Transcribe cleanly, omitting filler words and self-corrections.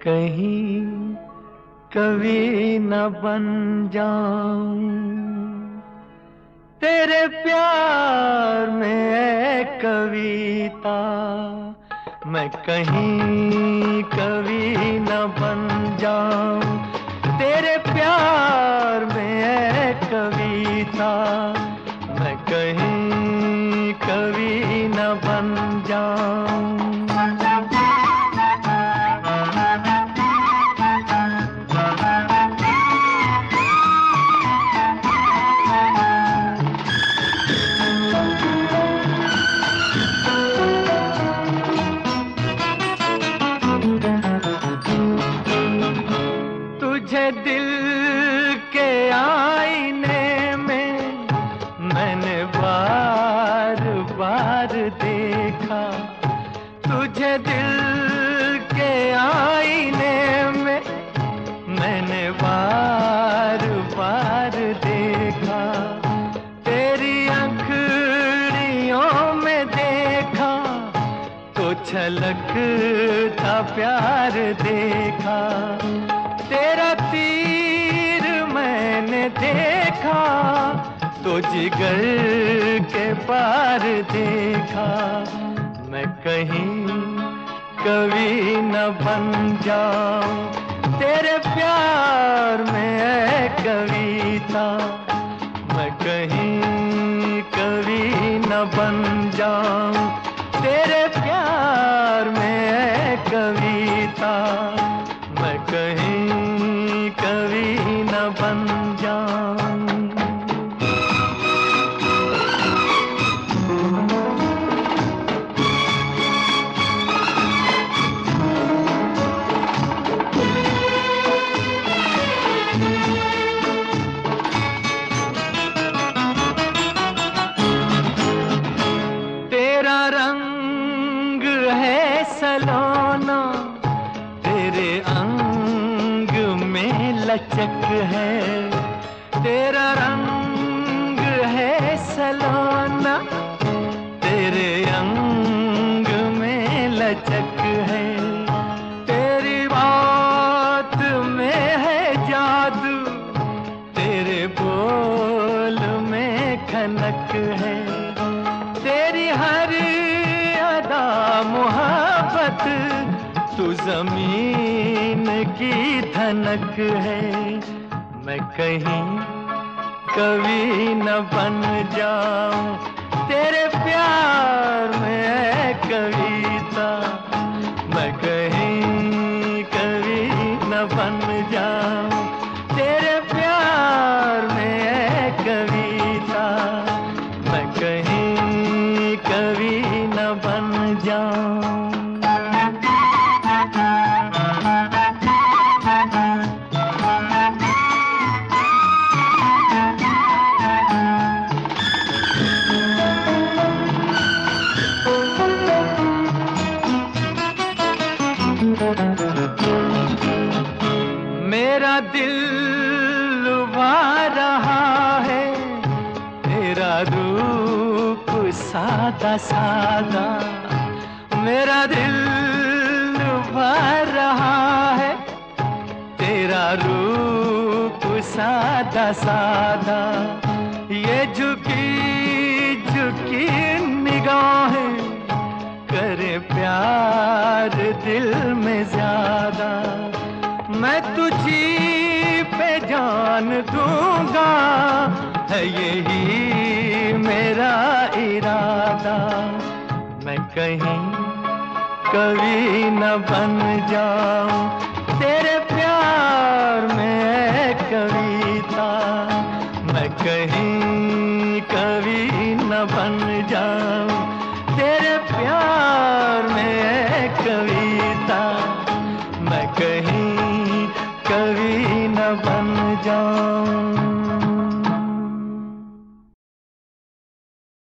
कहीं कवि न बन जाऊं तेरे प्यार में है कविता। मैं कहीं कवि न बन जाऊं तेरे प्यार में है कविता। मैं कहीं कवि न बन जाऊं। तुझे दिल के आईने में मैंने बार बार देखा। तुझे दिल के आईने में मैंने बार बार देखा। तेरी अंखड़ियों में देखा तो छलकता प्यार देखा। तेरा तीर मैंने देखा तो जिगर के पार देखा। मैं कहीं कवि न बन जाऊं तेरे प्यार में है कविता। मैं कहीं कवि न बन जाऊं तेरे प्यार में है कविता। मैं कहीं कवि न बन जाऊं। तेरा रंग है सलोना तेरे अंग में लचक है। तेरा रंग है सलोना तेरे अंग में लचक है। तेरी बात में है जादू तेरे बोल में खनक है। तेरी हर अदा मोहब्बत तू जमीन की धनक है। मैं कहीं कवि न बन जाऊं तेरे प्यार में है कविता। मैं कहीं कवि न बन जाऊं तेरे प्यार में है कविता। मैं कहीं कवि न बन जाऊं। मेरा दिल लुभा रहा है तेरा रूप सादा सादा। मेरा दिल लुभा रहा है तेरा रूप सादा सादा। ये झुकी झुकी निगाहें करे प्यार दिल में ज्यादा। मैं तुझी पे जान दूंगा है यही मेरा इरादा। मैं कहीं कवि न बन जाऊं तेरे प्यार में है कविता। मैं कहीं कवि न बन जाऊं तेरे प्यार